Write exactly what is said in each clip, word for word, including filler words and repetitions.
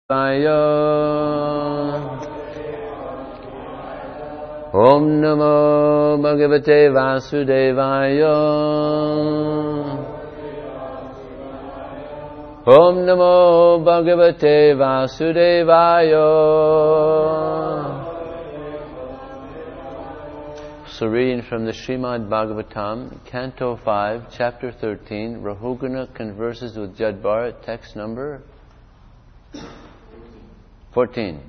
Vaya. Om Namo Bhagavate Vasudevaya. Om Namo Bhagavate Vasudevaya. So reading from the Srimad Bhagavatam, Canto five, Chapter thirteen, Rahugana converses with Jadbharat, text number fourteen.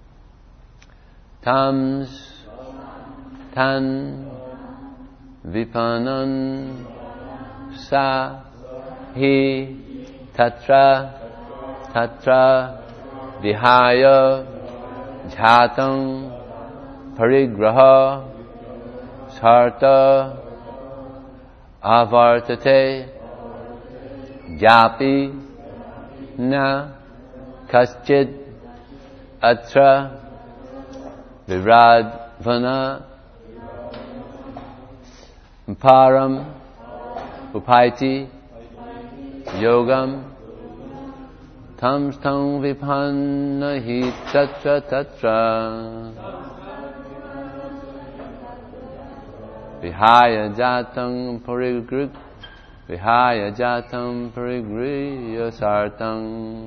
Tams tan vipanan sa hi tatra tatra vihaya jhatam parigraha sarta avartate japi na kaschid atra viradvana param upaiti yogam tam tam vipanna hi tatra tatra vihaya jatam parigrih vihaya jatam parigriya sartam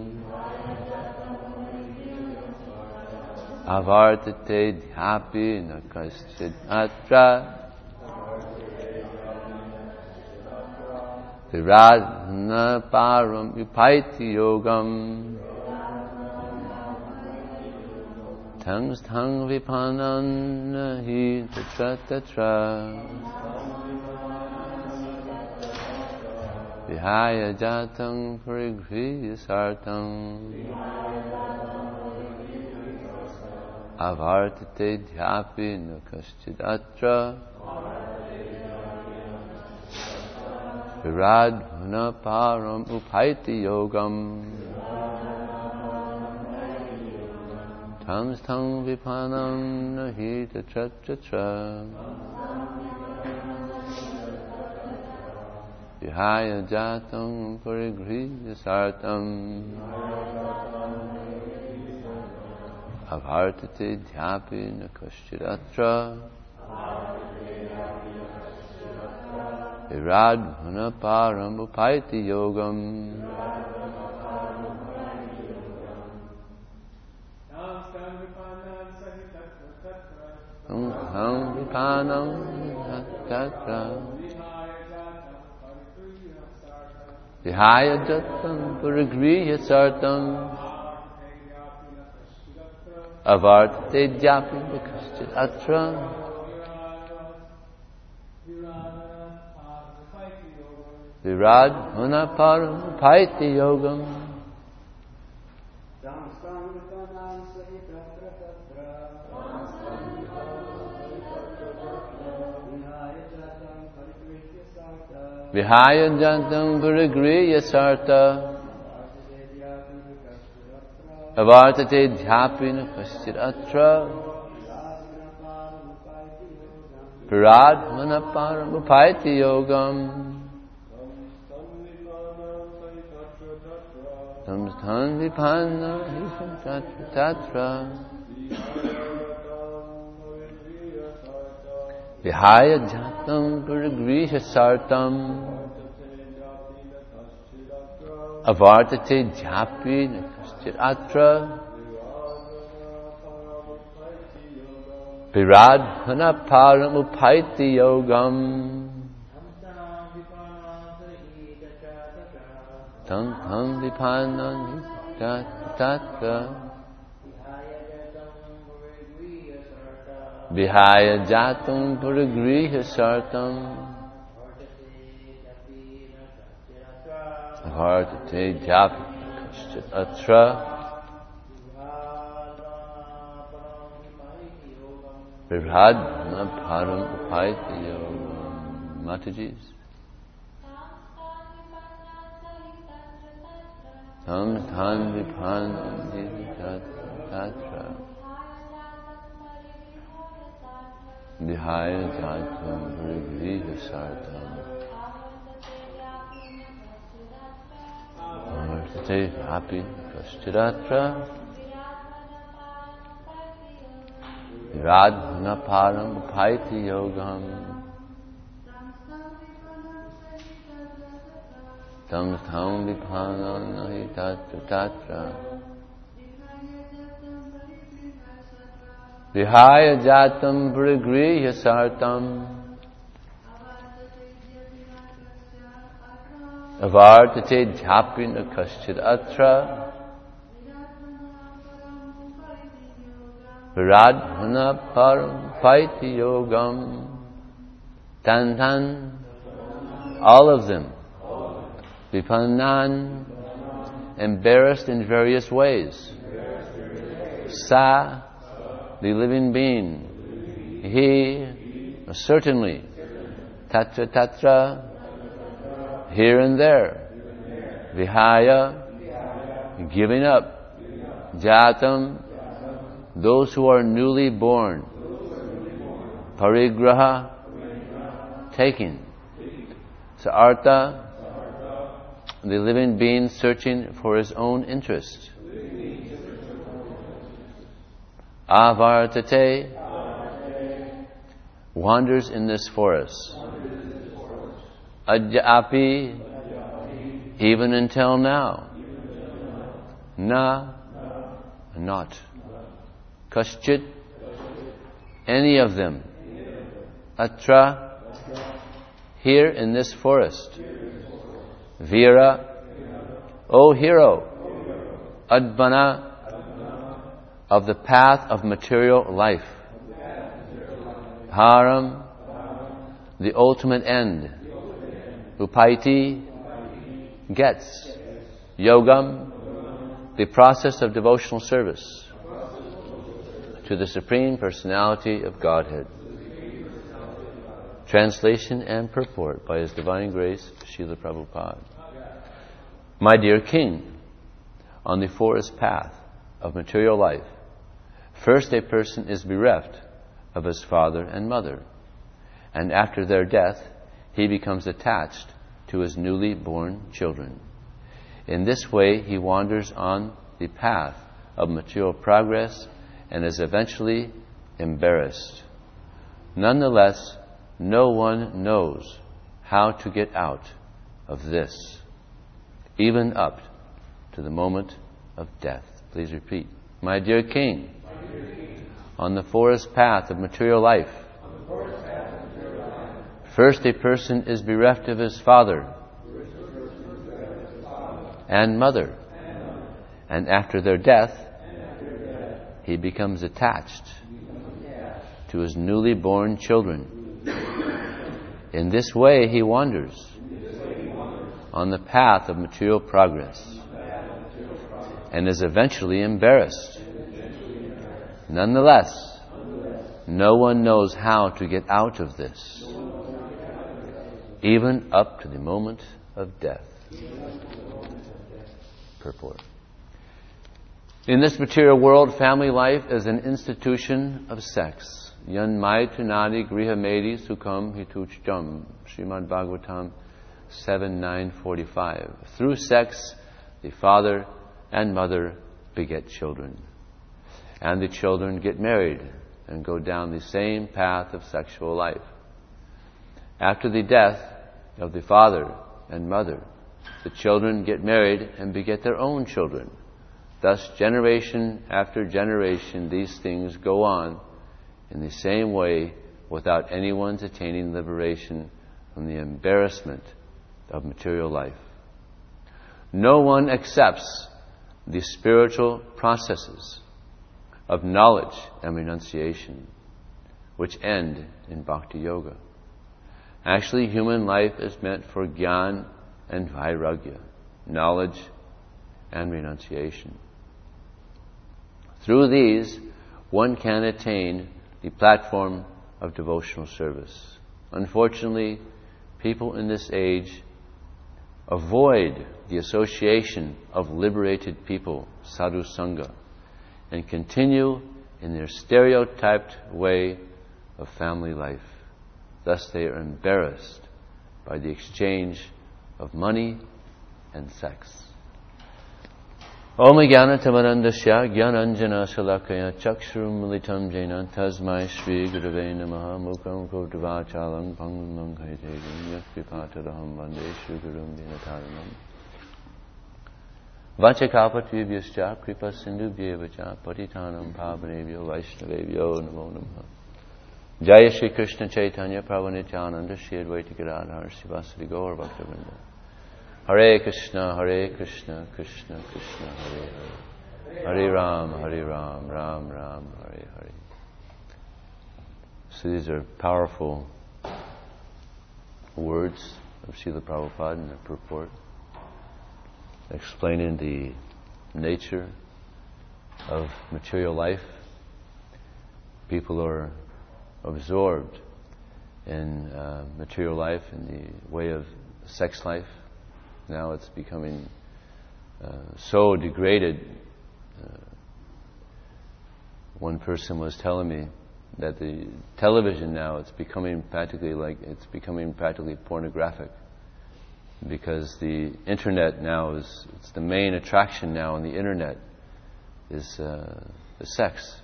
avartate dhyapi na kaschid atra viradhana param upaiti yogam tangs tang vipanana hi tatra tatra vihaya jatam parigriya sartam avartate dhyapi na kaschid atra viradhana param upaiti yogam tam stang vipanam nahi tatra tatra vihaya jatam parigriya sartam avartate dhyapi na kaschid atra viradhana param upaiti yogam tam vipanam tatra vihaya jatam parigriya sartam avartate dhyapi na kaschid atra viradhana param upaiti yogam vihaya jatam parigriya sarta avartate dhyapi na kaschid atra viradhana param upaiti yogam tam sthan vipanna hi tatra tatra vihaya jatam parigriya sartam avartate dhyapi na kaschid atra viradhana param upaiti yogam tam tam vipanna tatra vihaya jatam parigriya sartam avartate dhyapi na kaschid atra viradhana param upaiti yogam. Mataji's tam tan vipanam hi tatra vihaya jatam parigriya sartam avartate dhyapi na kaschid atra Radhana param paiti yogam. Tam tam vipananahi tatra tatra. Vihaya jatam parigriya sartam. Avartate dhyapina kaschid atra. Radhana param paiti yogam. Tan tan. All of them. Vipanan. Embarrassed in various ways. Sa. The living being. He. Certainly. Tatra tatra. Here and there. Vihaya. Giving up. Jatam. Those who are newly born. Parigraha. Taking. Saartha. The living being searching for his own interest. Avartate. Wanders in this forest. Adyapi. Even until now. Na. Not. Kaschit. Any of them. Atra. Here in this forest. Vira. O hero. Advana. Of the path of material life. Haram. The ultimate end. Upaiti. Gets. Yogam. The process of devotional service to the Supreme Personality of Godhead. Translation and purport by His Divine Grace, Srila Prabhupada. My dear King, on the forest path of material life, first a person is bereft of his father and mother, and after their death, he becomes attached to his newly born children. In this way, he wanders on the path of material progress and is eventually embarrassed. Nonetheless, no one knows how to get out of this, even up to the moment of death. Please repeat. My dear King, on the forest path of material life, first a person is bereft of his father and mother, and after their death, he becomes attached to his newly born children. In this way, he wanders on the path of material progress and is eventually embarrassed. Nonetheless, no one knows how to get out of this, even up to the moment of death. Purport. In this material world, family life is an institution of sex. Yan mai tunadi griha medi sukham hituchtam. Srimad Bhagavatam seven nine forty-five. Through sex, the father and mother beget children. And the children get married and go down the same path of sexual life. After the death of the father and mother, the children get married and beget their own children. Thus, generation after generation, these things go on in the same way without anyone's attaining liberation from the embarrassment of material life. No one accepts the spiritual processes of knowledge and renunciation, which end in bhakti yoga. Actually, human life is meant for jnana and vairagya, knowledge and renunciation. Through these, one can attain the platform of devotional service. Unfortunately, people in this age avoid the association of liberated people, sadhu sangha, and continue in their stereotyped way of family life. Thus they are embarrassed by the exchange of money and sex. Om Jnana Tamarandasya Jnananjana Shalakaya Chakshurum Militam Jena Tasmai Shri Gurave Namaha Mukam Kodavachalam Pangam Kaitagam Yakvipatadaham Vande Shri Gurum Dinataranam Vachakapatvibhyascha Kripa Sindhu Bhyevacha Patitanam Pavanebhyo Vaishnavebhyo Namo Namaha Jaya Shri Krishna Chaitanya Prabhu Nityananda Shri Advaita Gadadhar Sivasadi Gaur Bhaktivinoda Hare Krishna, Hare Krishna, Krishna Krishna, Hare Hare. Hare Ram, Hare Ram, Ram Ram, Hare Hare. So these are powerful words of Srila Prabhupada in the purport, explaining the nature of material life. People are absorbed in uh, material life in the way of sex life. Now it's becoming uh, so degraded. Uh, one person was telling me that the television now, it's becoming practically like, it's becoming practically pornographic, because the internet now is, it's the main attraction now on the internet is uh, the sex.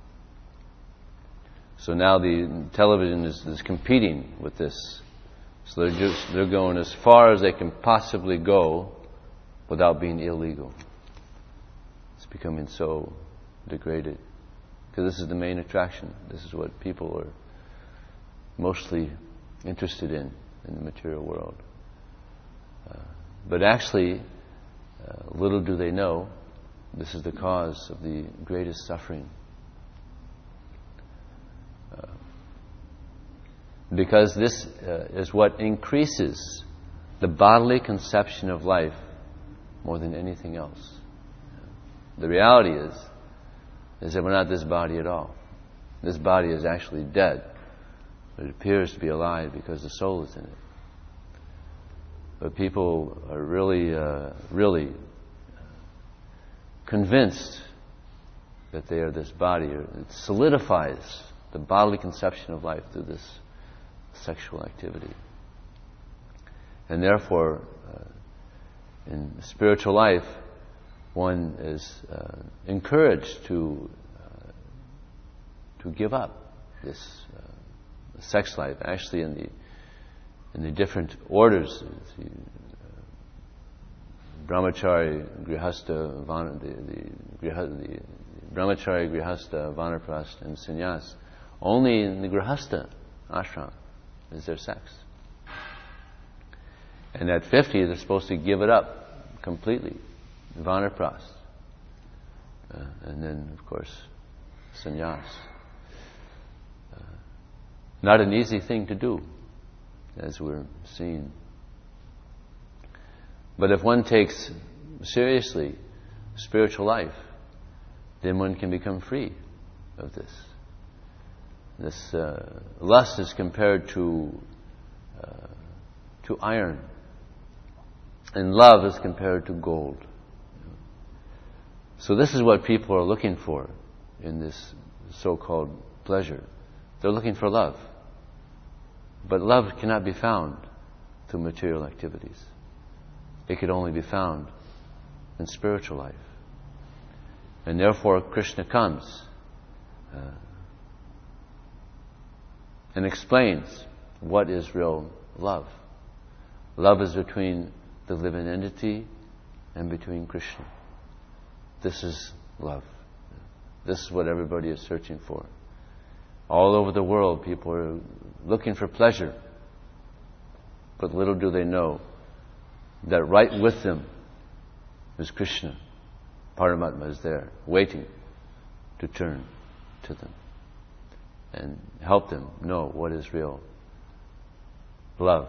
So now the television is, is competing with this. So they're just, they're going as far as they can possibly go without being illegal. It's becoming so degraded. Because this is the main attraction. This is what people are mostly interested in, in the material world. Uh, but actually, uh, little do they know, this is the cause of the greatest suffering. Uh, Because this uh, is what increases the bodily conception of life more than anything else. The reality is, is that we're not this body at all. This body is actually dead. But it appears to be alive because the soul is in it. But people are really, uh, really convinced that they are this body. It solidifies the bodily conception of life through this sexual activity. And therefore, uh, in spiritual life, one is uh, encouraged to uh, to give up this uh, sex life. Actually, in the in the different orders, the uh, brahmachari, grihastha, van, the, the, the brahmachari, grihastha, vanaprastha, and sannyas. Only in the grihastha ashram is there sex. And at fifty, they're supposed to give it up completely. Vanaprastha. Uh, and then, of course, sannyas. Uh, not an easy thing to do, as we're seeing. But if one takes seriously spiritual life, then one can become free of this. This uh, lust is compared to uh, to iron, and love is compared to gold. So this is what people are looking for in this so-called pleasure. They're looking for love. But love cannot be found through material activities. It could only be found in spiritual life. And therefore Krishna comes uh, and explains what is real love. Love is between the living entity and between Krishna. This is love. This is what everybody is searching for. All over the world, people are looking for pleasure. But little do they know that right with them is Krishna. Paramatma is there, waiting to turn to them and help them know what is real love.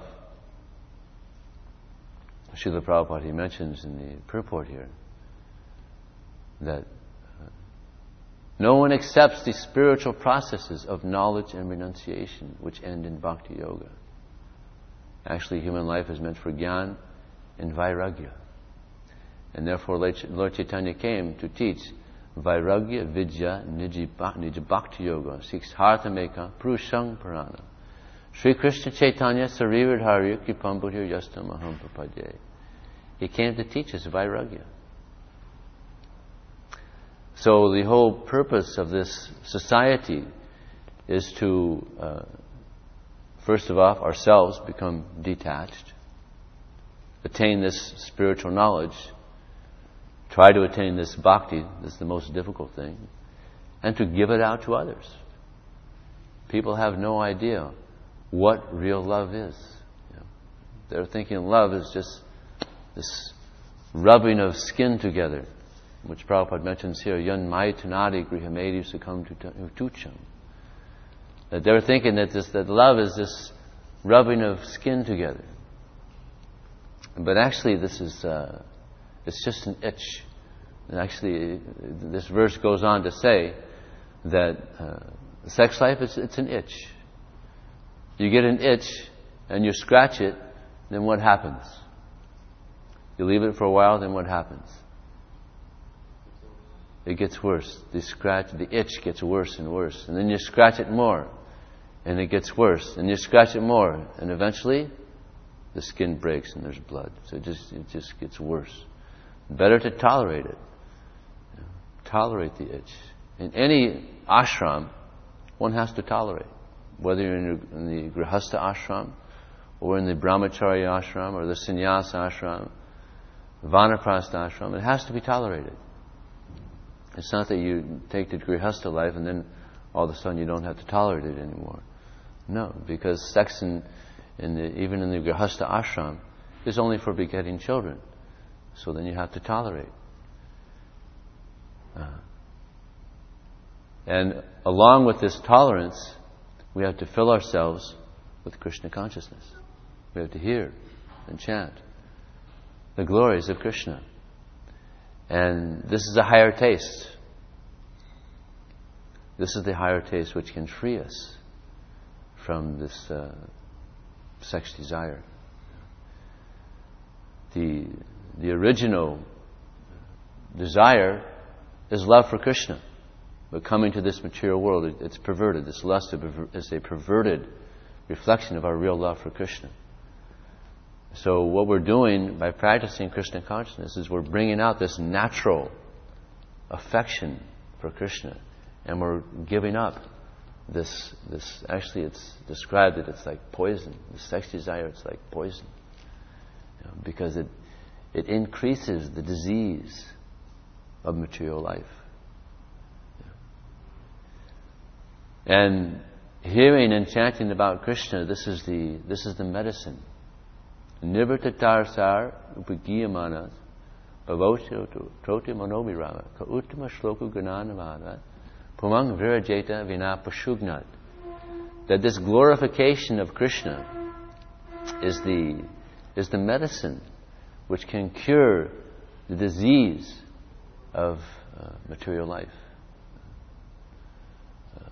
Srila Prabhupada, he mentions in the purport here that uh, no one accepts the spiritual processes of knowledge and renunciation which end in bhakti yoga. Actually, human life is meant for jnana and vairagya. And therefore Lord Chaitanya came to teach Vairagya Vidya Nija Bhakti Yoga Sikshārthameka Puruṣaṃ Parana. Sri Krishna Chaitanya Sariridharya Kripambudhir Yastam Aham Prapadye. He came to teach us Vairagya. So the whole purpose of this society is to, uh, first of all, ourselves become detached, attain this spiritual knowledge, try to attain this bhakti, this is the most difficult thing, and to give it out to others. People have no idea what real love is. You know, they're thinking love is just this rubbing of skin together, which Prabhupada mentions here, yan maitanadi grihamedi sukham tucham. That they're thinking that this, that love is this rubbing of skin together. But actually this is, uh, it's just an itch. And actually this verse goes on to say that uh, sex life, is it's an itch. You get an itch and you scratch it, then what happens? You leave it for a while, then what happens? It gets worse. The scratch, the itch gets worse and worse. And then you scratch it more, and it gets worse. And you scratch it more, and eventually the skin breaks and there's blood. So it just it just gets worse. Better to tolerate it. You know, tolerate the itch. In any ashram, one has to tolerate. Whether you're in, your, in the grihastha ashram, or in the brahmacharya ashram, or the sannyasa ashram, vanaprastha ashram, it has to be tolerated. It's not that you take the grihastha life and then all of a sudden you don't have to tolerate it anymore. No, because sex in, in the, even in the grihastha ashram is only for begetting children. So then you have to tolerate. Uh, and along with this tolerance, we have to fill ourselves with Krishna consciousness. We have to hear and chant the glories of Krishna. And this is a higher taste. This is the higher taste which can free us from this uh, sex desire. The, the original desire is love for Krishna. But coming to this material world, it, it's perverted. This lust is a perverted reflection of our real love for Krishna. So what we're doing by practicing Krishna consciousness is we're bringing out this natural affection for Krishna, and we're giving up this. This actually, it's described that it's like poison. The sex desire, it's like poison, you know, because it it increases the disease of material life. And hearing and chanting about Krishna, this is the this is the medicine. Nivartatarsar upagiyamanas bhavosya troti manobirama ka uttama shloku gananavana pumang virajeta vinapashugnat. That this glorification of Krishna is the is the medicine which can cure the disease of uh, material life. Uh,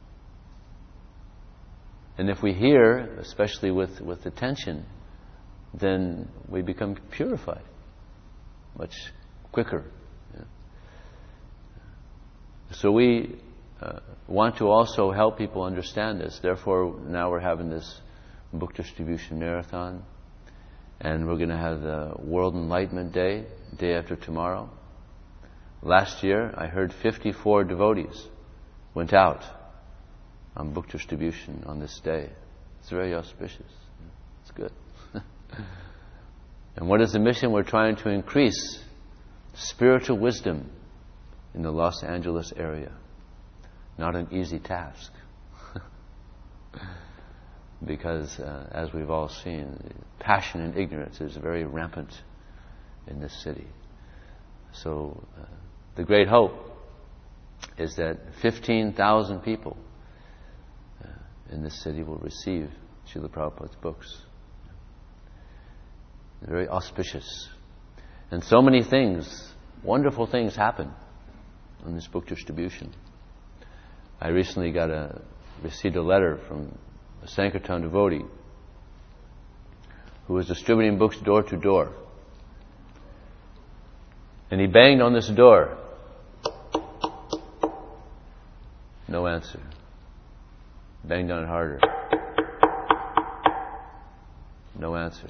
and if we hear, especially with, with attention, then we become purified much quicker. Yeah. So we uh, want to also help people understand this. Therefore, now we're having this book distribution marathon, and we're going to have the World Enlightenment Day, day after tomorrow. Last year, I heard fifty-four devotees went out on book distribution on this day. It's very auspicious. It's good. And what is the mission? We're trying to increase spiritual wisdom in the Los Angeles area. Not an easy task. Because, uh, as we've all seen, passion and ignorance is very rampant in this city. So, uh, the great hope is that fifteen thousand people uh, in this city will receive Srila Prabhupada's books. Very auspicious. And so many things, wonderful things happen in this book distribution. I recently got a, received a letter from a Sankirtan devotee who was distributing books door to door. And he banged on this door. No answer. Banged on it harder. No answer.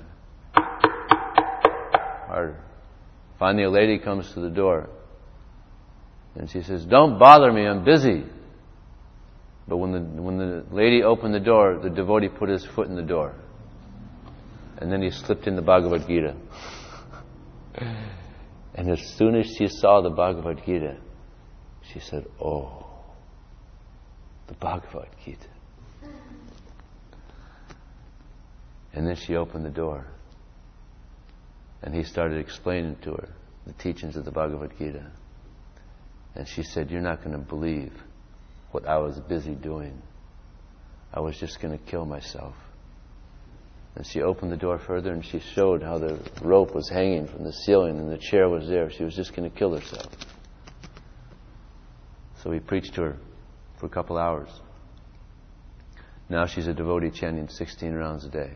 Harder. Finally, a lady comes to the door. And she says, "Don't bother me, I'm busy." But when the, when the lady opened the door, the devotee put his foot in the door. And then he slipped in the Bhagavad Gita. And as soon as she saw the Bhagavad Gita, she said, "Oh, the Bhagavad Gita." And then she opened the door. And he started explaining to her the teachings of the Bhagavad Gita. And she said, "You're not going to believe what I was busy doing. I was just going to kill myself." And she opened the door further and she showed how the rope was hanging from the ceiling and the chair was there. She was just going to kill herself. So he preached to her for a couple hours. Now she's a devotee chanting sixteen rounds a day.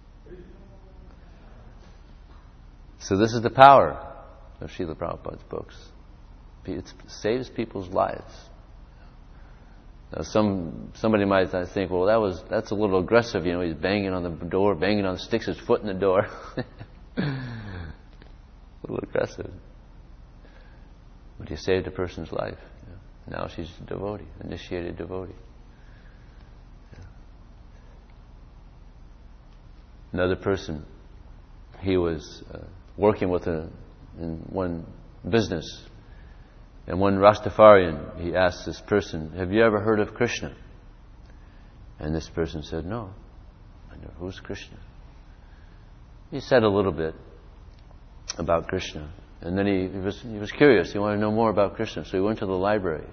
So this is the power of Srila Prabhupada's books. It saves people's lives. Now some somebody might think, well, that was that's a little aggressive. You know, he's banging on the door, banging on, sticks his foot in the door. A little aggressive. But he saved a person's life. You know. Now she's a devotee, initiated devotee. Yeah. Another person, he was uh, working with a, in one business. And one Rastafarian, he asked this person, "Have you ever heard of Krishna?" And this person said, "No. I know. Who's Krishna?" He said a little bit about Krishna. And then he, he was he was curious. He wanted to know more about Krishna. So he went to the library.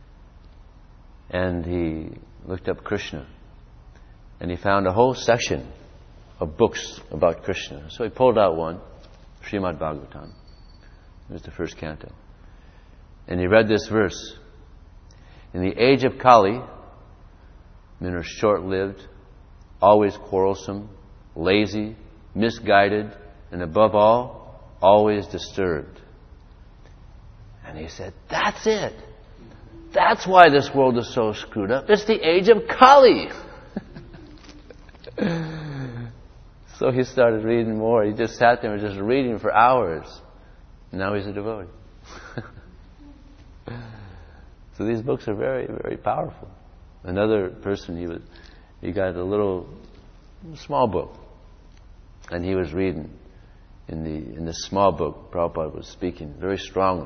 And he looked up Krishna. And he found a whole section of books about Krishna. So he pulled out one, Srimad Bhagavatam. It was the first canto. And he read this verse. "In the age of Kali, men are short-lived, always quarrelsome, lazy, misguided, and above all, always disturbed." And he said, "That's it. That's why this world is so screwed up. It's the age of Kali." So he started reading more. He just sat there and just reading for hours. Now he's a devotee. So these books are very, very powerful. Another person, he was, he got a little small book, and he was reading. In the in this small book, Prabhupada was speaking very strongly.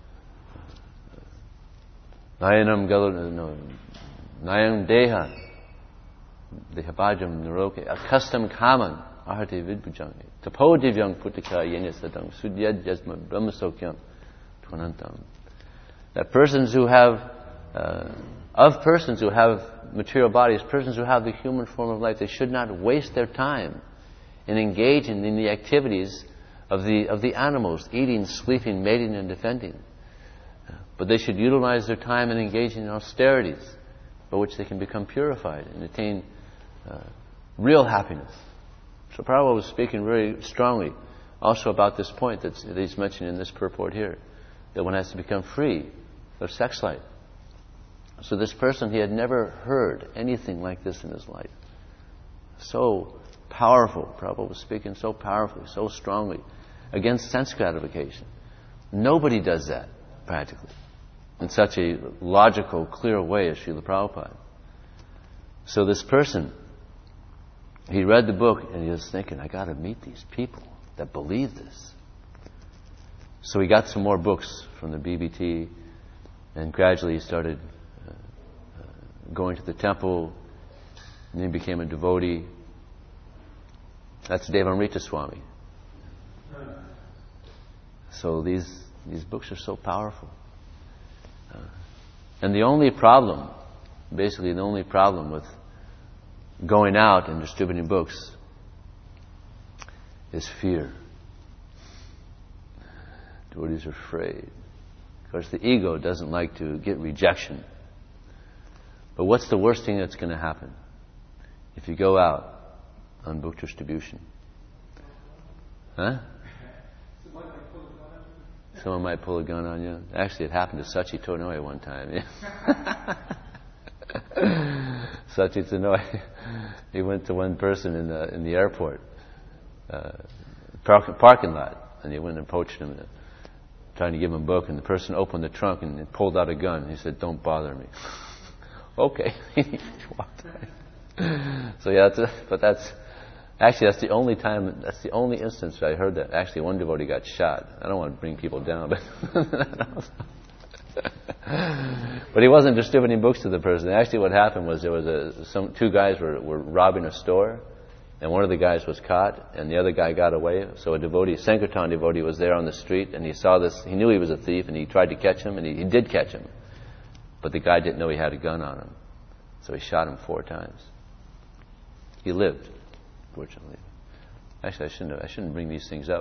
Nayanam Galu, no, Nayam Deha, Dehabhajam Naroke, Akastam Kaman, Ahati Vidbhujang, Tapo Divyang Putika Yenya Sadang, Sudyad Jasma Brahmasokyam, Twanantam. That persons who have, uh, of persons who have material bodies, persons who have the human form of life, they should not waste their time in engaging in the activities of the of the animals, eating, sleeping, mating, and defending. But they should utilize their time in engaging in austerities, by which they can become purified and attain uh, real happiness. So Prabhupada was speaking very strongly also about this point that's, that he's mentioned in this purport here, that one has to become free of sex life. So this person, he had never heard anything like this in his life. So powerful. Prabhupada was speaking so powerfully, so strongly against sense gratification. Nobody does that, practically, in such a logical, clear way as Srila Prabhupada. So this person, he read the book and he was thinking, I got to meet these people that believe this. So he got some more books from the B B T, and gradually he started uh, uh, going to the temple, and then he became a devotee. That's Devamrita Swami. So these these books are so powerful. Uh, and the only problem, basically the only problem with going out and distributing books is fear. Devotees are afraid. Of course, the ego doesn't like to get rejection. But what's the worst thing that's going to happen if you go out on book distribution? Huh? Someone might pull a gun on you. Actually, it happened to Sachi Tonoy one time. Yeah. Sachi Tonoy, he went to one person in the in the airport uh, park, parking lot, and he went and approached him, and trying to give him a book, and the person opened the trunk and pulled out a gun. He said, "Don't bother me." Okay. He walked away. So yeah, that's a, but that's actually that's the only time, that's the only instance I heard that. Actually, one devotee got shot. I don't want to bring people down, but but he wasn't distributing books to the person. Actually, what happened was there was a some two guys were were robbing a store. And one of the guys was caught, and the other guy got away. So a devotee, a Sankirtan devotee, was there on the street, and he saw this. He knew he was a thief, and he tried to catch him, and he, he did catch him. But the guy didn't know he had a gun on him, so he shot him four times. He lived, fortunately. Actually, I shouldn't. Have, I shouldn't bring these things up.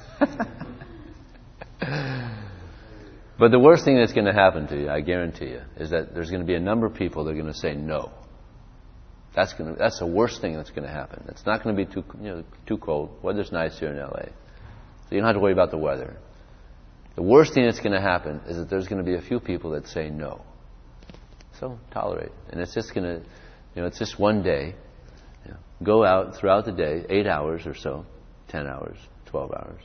But the worst thing that's going to happen to you, I guarantee you, is that there's going to be a number of people that are going to say no. That's going to, that's the worst thing that's going to happen. It's not going to be too, you know, too cold. Weather's nice here in L A, so you don't have to worry about the weather. The worst thing that's going to happen is that there's going to be a few people that say no. So tolerate, and it's just going to, you know, it's just one day. You know, go out throughout the day, eight hours or so, ten hours, twelve hours,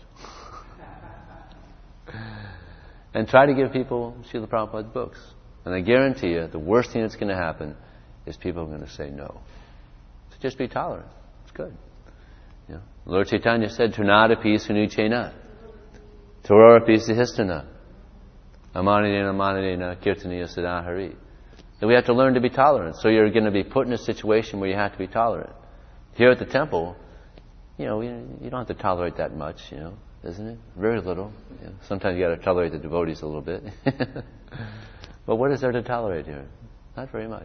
and try to give people Srila Prabhupada's books. And I guarantee you, the worst thing that's going to happen is people are going to say no. So just be tolerant. It's good. You know, Lord Chaitanya said, "Turnadapi sunuchena, Tororapi sahistana, amanadena manadena kirtaniya sadahari." That we have to learn to be tolerant. So you're going to be put in a situation where you have to be tolerant. Here at the temple, you know, you, you don't have to tolerate that much, you know, isn't it? Very little. You know, sometimes you got to tolerate the devotees a little bit. But what is there to tolerate here? Not very much.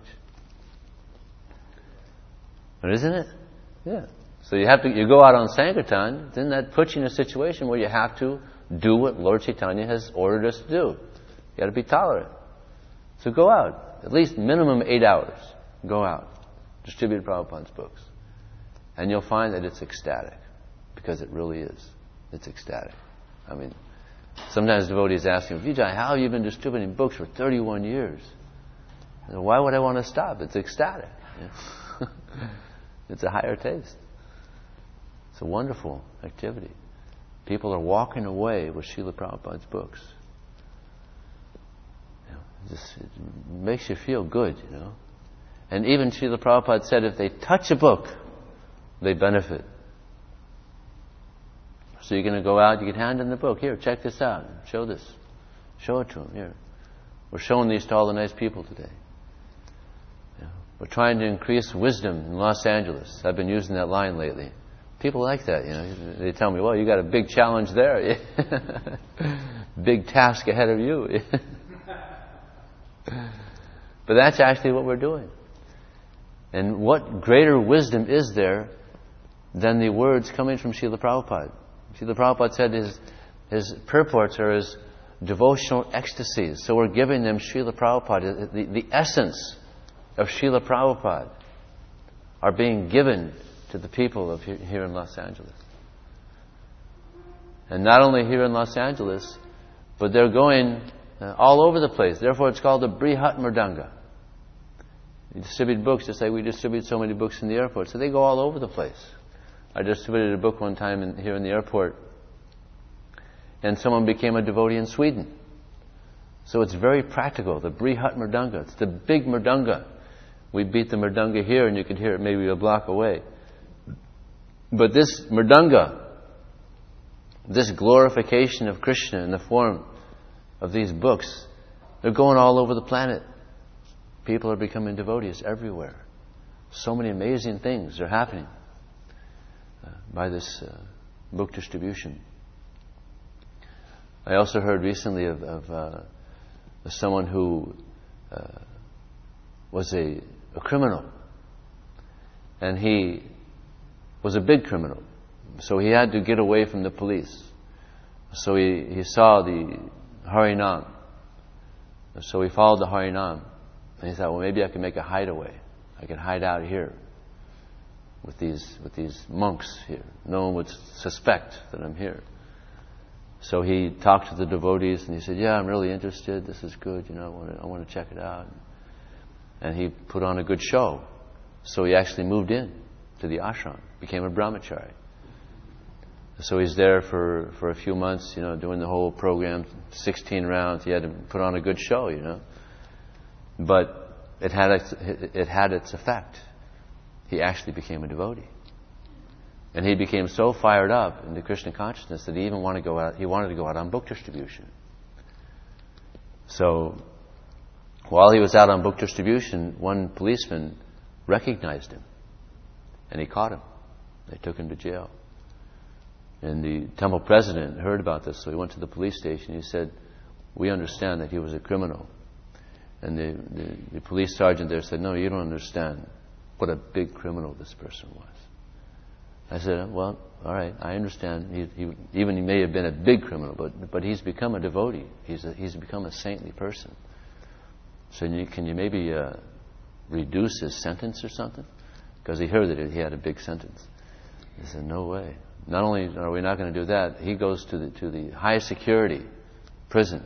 But isn't it? Yeah. So you have to, you go out on Sankirtan, then that puts you in a situation where you have to do what Lord Chaitanya has ordered us to do. You got to be tolerant. So go out, at least minimum eight hours. Go out, distribute Prabhupada's books, and you'll find that it's ecstatic, because it really is. It's ecstatic. I mean, sometimes devotees ask me, "Vijay, how have you been distributing books for thirty-one years? And why would I want to stop? It's ecstatic." Yeah. It's a higher taste. It's a wonderful activity. People are walking away with Srila Prabhupada's books. You know, it just it makes you feel good, you know. And even Srila Prabhupada said if they touch a book, they benefit. So you're going to go out, you can hand in the book. Here, check this out. Show this. Show it to them. Here. We're showing these to all the nice people today. We're trying to increase wisdom in Los Angeles. I've been using that line lately. People like that, you know. They tell me, "Well, you got a big challenge there. Big task ahead of you." But that's actually what we're doing. And what greater wisdom is there than the words coming from Srila Prabhupada? Srila Prabhupada said his, his purports are his devotional ecstasies. So we're giving them Srila Prabhupada, the, the essence of Srila Prabhupada are being given to the people of here, here in Los Angeles. And not only here in Los Angeles, but they're going uh, all over the place. Therefore it's called the Brihat Mridanga. You distribute books just like we distribute so many books in the airport. So they go all over the place. I distributed a book one time in, here in the airport, and someone became a devotee in Sweden. So it's very practical, the Brihat Mridanga. It's the big Mridanga. We beat the Mridanga here, and you can hear it maybe a block away. But this Mridanga, this glorification of Krishna in the form of these books, they're going all over the planet. People are becoming devotees everywhere. So many amazing things are happening uh, by this uh, book distribution. I also heard recently of, of uh, someone who uh, was a, a criminal, and he was a big criminal, so he had to get away from the police. So he, he saw the Harinam, so he followed the Harinam, and he thought, well, maybe I can make a hideaway. I can hide out here with these with these monks here. No one would suspect that I'm here. So he talked to the devotees, and he said, "Yeah, I'm really interested. This is good. You know, I want to, I want to check it out." And he put on a good show. So he actually moved in to the ashram, became a brahmachari. So he's there for, for a few months, you know, doing the whole program, sixteen rounds. He had to put on a good show, you know. But it had its, it had its effect. He actually became a devotee. And he became so fired up into Krishna consciousness that he even wanted to go out, he wanted to go out on book distribution. So while he was out on book distribution, one policeman recognized him. And he caught him. They took him to jail. And the temple president heard about this, so he went to the police station. He said, "We understand that he was a criminal." And the, the, the police sergeant there said, "No, you don't understand what a big criminal this person was." I said, "Well, all right, I understand. He, he, even he may have been a big criminal, but but he's become a devotee. He's a, he's become a saintly person. So you, can you maybe uh, reduce his sentence or something?" Because he heard that he had a big sentence. He said, "No way. Not only are we not going to do that, he goes to the to the high security prison."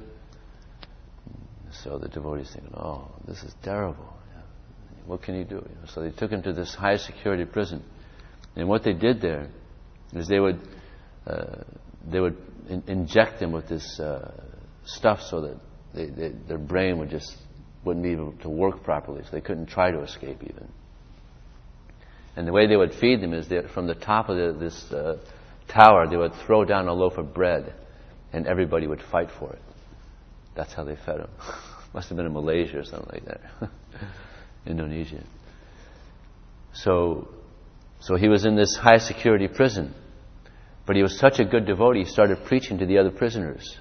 So the devotees thinking, "Oh, this is terrible. What can he do?" So they took him to this high security prison. And what they did there is they would uh, they would in- inject them with this uh, stuff so that they, they, their brain would just wouldn't be able to work properly, so they couldn't try to escape even. And the way they would feed them is that from the top of the, this uh, tower, they would throw down a loaf of bread, and everybody would fight for it. That's how they fed him. Must have been in Malaysia or something like that, Indonesia. So. So he was in this high security prison. But he was such a good devotee, he started preaching to the other prisoners.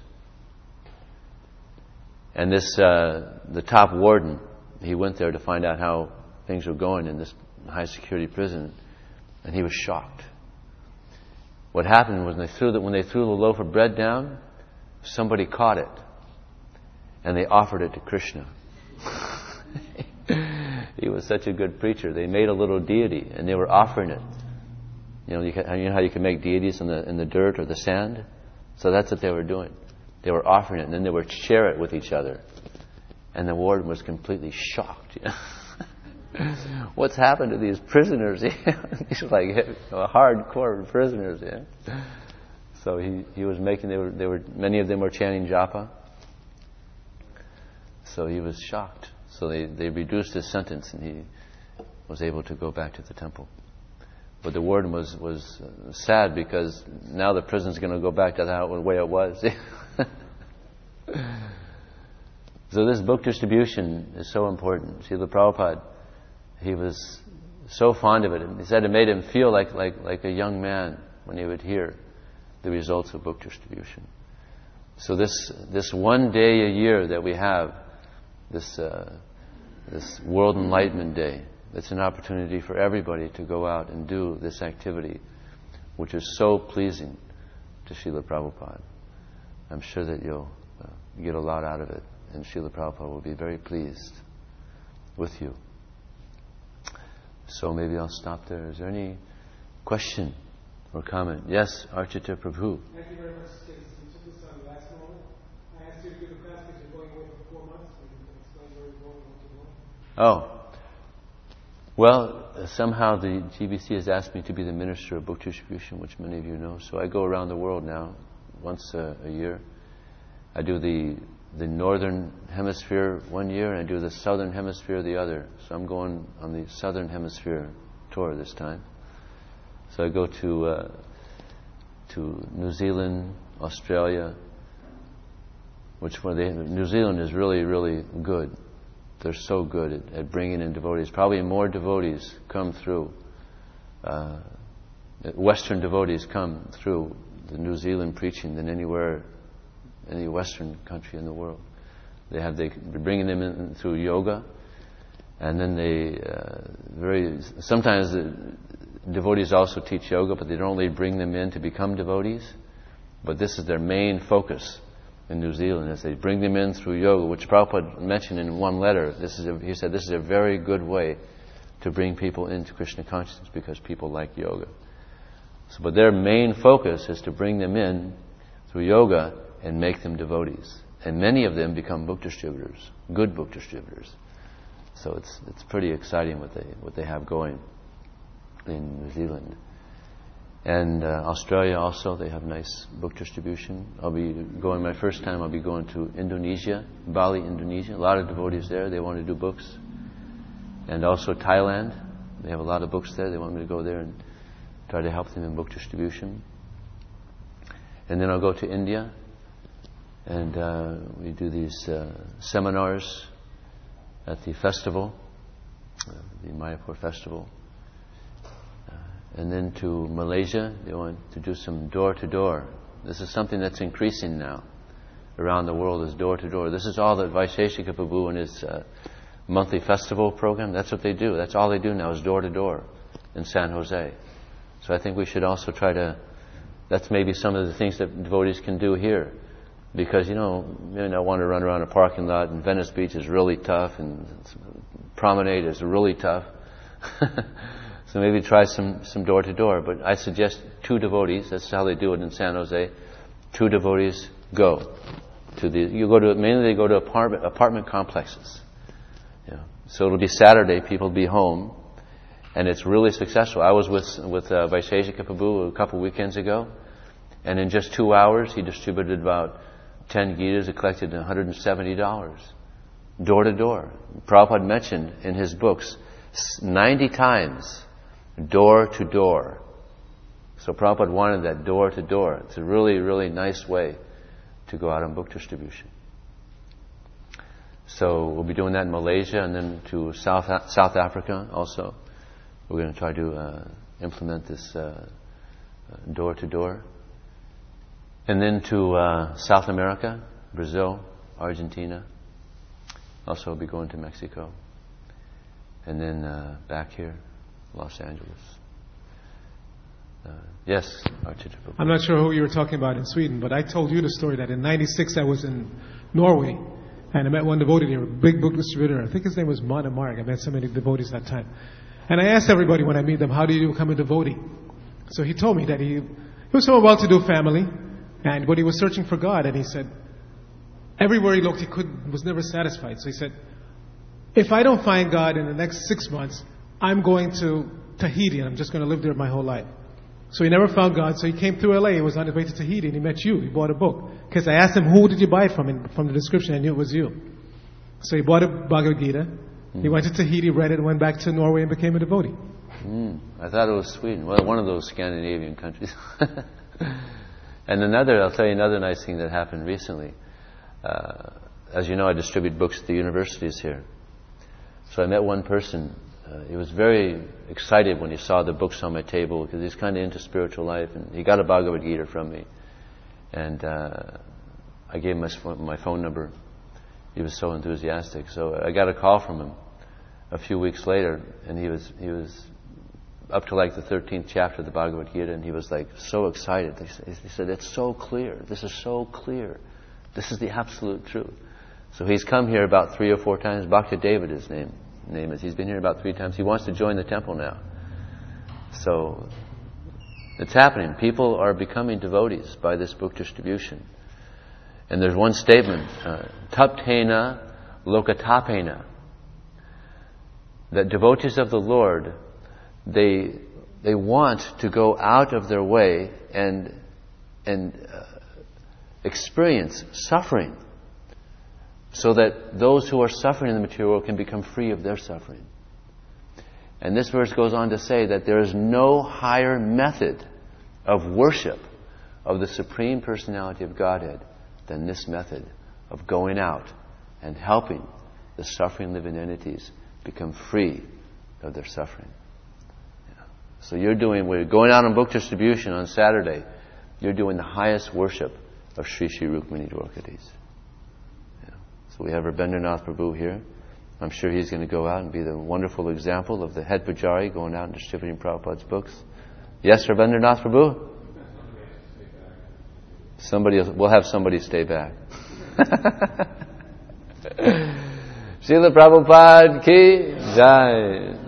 And this, uh, the top warden, he went there to find out how things were going in this high security prison, and he was shocked. What happened was when they threw the, when they threw the loaf of bread down, somebody caught it, and they offered it to Krishna. He was such a good preacher. They made a little deity, and they were offering it. You know, you, can, you know how you can make deities in the in the dirt or the sand? So that's what they were doing. They were offering it, and then they would share it with each other. And the warden was completely shocked. You know? What's happened to these prisoners? These were like hardcore prisoners. Yeah. So he, he was making. They were they were many of them were chanting japa. So he was shocked. So they, they reduced his sentence, and he was able to go back to the temple. But the warden was, was sad because now the prison's going to go back to the way it was. So this book distribution is so important. Srila Prabhupada, he was so fond of it. He said it made him feel like, like, like a young man when he would hear the results of book distribution. So this this one day a year that we have, this uh, this World Enlightenment Day, it's an opportunity for everybody to go out and do this activity, which is so pleasing to Srila Prabhupada. I'm sure that you'll uh, get a lot out of it, and Srila Prabhupada will be very pleased with you. So maybe I'll stop there. Is there any question or comment? Yes, Archita Prabhu. Thank you very much. You took this on the last moment. I asked you to give a class because you're going away for four months. Can you explain where you're going and what you're going? Oh. Well, uh, somehow the G B C has asked me to be the minister of book distribution, which many of you know. So I go around the world now, once a, a year. I do the the northern hemisphere one year, and I do the southern hemisphere the other. So I'm going on the southern hemisphere tour this time. So I go to uh, to New Zealand, Australia, which one they, New Zealand is really, really good. They're so good at, at bringing in devotees. Probably more devotees come through. Uh, Western devotees come through the New Zealand preaching than anywhere, any Western country in the world. They have they they're bringing them in through yoga, and then they uh, very sometimes the devotees also teach yoga, but they don't only bring them in to become devotees. But this is their main focus in New Zealand, as they bring them in through yoga, which Prabhupada mentioned in one letter. This is a, he said this is a very good way to bring people into Krishna consciousness because people like yoga. So, but their main focus is to bring them in through yoga and make them devotees. And many of them become book distributors, good book distributors. So it's it's pretty exciting what they what they have going in New Zealand. And uh, Australia also, they have nice book distribution. I'll be going, my first time I'll be going to Indonesia, Bali, Indonesia. A lot of devotees there, they want to do books. And also Thailand, they have a lot of books there. They want me to go there and try to help them in book distribution. And then I'll go to India, and uh, we do these uh, seminars at the festival, uh, the Mayapur festival. And then to Malaysia, they want to do some door-to-door. This is something that's increasing now around the world, is door-to-door. This is all that Vaisheshika Prabhu and his uh, monthly festival program, that's what they do. That's all they do now is door-to-door in San Jose. So I think we should also try to, that's maybe some of the things that devotees can do here. Because, you know, you may not want to run around a parking lot, and Venice Beach is really tough, and Promenade is really tough. So maybe try some, some door-to-door. But I suggest two devotees. That's how they do it in San Jose. Two devotees go to the. You go to mainly they go to apartment apartment complexes. You know. So it'll be Saturday. People will be home, and it's really successful. I was with with uh, Vaisheshika Prabhu a couple weekends ago, and in just two hours he distributed about ten Gitas. It collected one hundred seventy dollars, door to door. Prabhupada mentioned in his books ninety times. Door to door. So Prabhupada wanted that door to door. It's a really, really nice way to go out on book distribution. So we'll be doing that in Malaysia, and then to South South Africa also. We're going to try to uh, implement this uh, door to door. And then to uh, South America, Brazil, Argentina. Also we'll be going to Mexico. And then uh, back here, Los Angeles. Uh, yes, Architect. I'm not sure who you were talking about in Sweden, but I told you the story that in ninety-six I was in Norway, and I met one devotee there, a big book distributor. I think his name was Mana Marg. I met so many devotees that time. And I asked everybody when I meet them, how do you become a devotee? So he told me that he, he was from a well-to-do family, and but he was searching for God, and he said, everywhere he looked, he could was never satisfied. So he said, if I don't find God in the next six months, I'm going to Tahiti, and I'm just going to live there my whole life. So he never found God, so he came through L A, he was on his way to Tahiti, and he met you. He bought a book. Because I asked him, who did you buy it from? And from the description, I knew it was you. So he bought a Bhagavad Gita. Mm. He went to Tahiti, read it, went back to Norway, and became a devotee. Mm. I thought it was Sweden. Well, one of those Scandinavian countries. And another, I'll tell you another nice thing that happened recently. Uh, as you know, I distribute books at the universities here. So I met one person. Uh, he was very excited when he saw the books on my table because he's kind of into spiritual life, and he got a Bhagavad Gita from me. And uh, I gave him my, my phone number. He was so enthusiastic. So I got a call from him a few weeks later, and he was he was up to like the thirteenth chapter of the Bhagavad Gita, and he was like so excited. He said, "It's so clear. This is so clear. This is the absolute truth." So he's come here about three or four times. Bhakti David, his name. name is. He's been here about three times. He wants to join the temple now. So it's happening. People are becoming devotees by this book distribution. And there's one statement, uh, taptena lokatapena, that devotees of the Lord, they they want to go out of their way and and uh, experience suffering, so that those who are suffering in the material world can become free of their suffering. And this verse goes on to say that there is no higher method of worship of the Supreme Personality of Godhead than this method of going out and helping the suffering living entities become free of their suffering. Yeah. So you're doing, we're going out on book distribution on Saturday, you're doing the highest worship of Sri Sri Rukmini Dwarkadis. So we have Rabindranath Prabhu here. I'm sure he's going to go out and be the wonderful example of the head pujari going out and distributing Prabhupada's books. Yes, Rabindranath Prabhu? Somebody else, we'll have somebody stay back. Srila Prabhupada ki jai.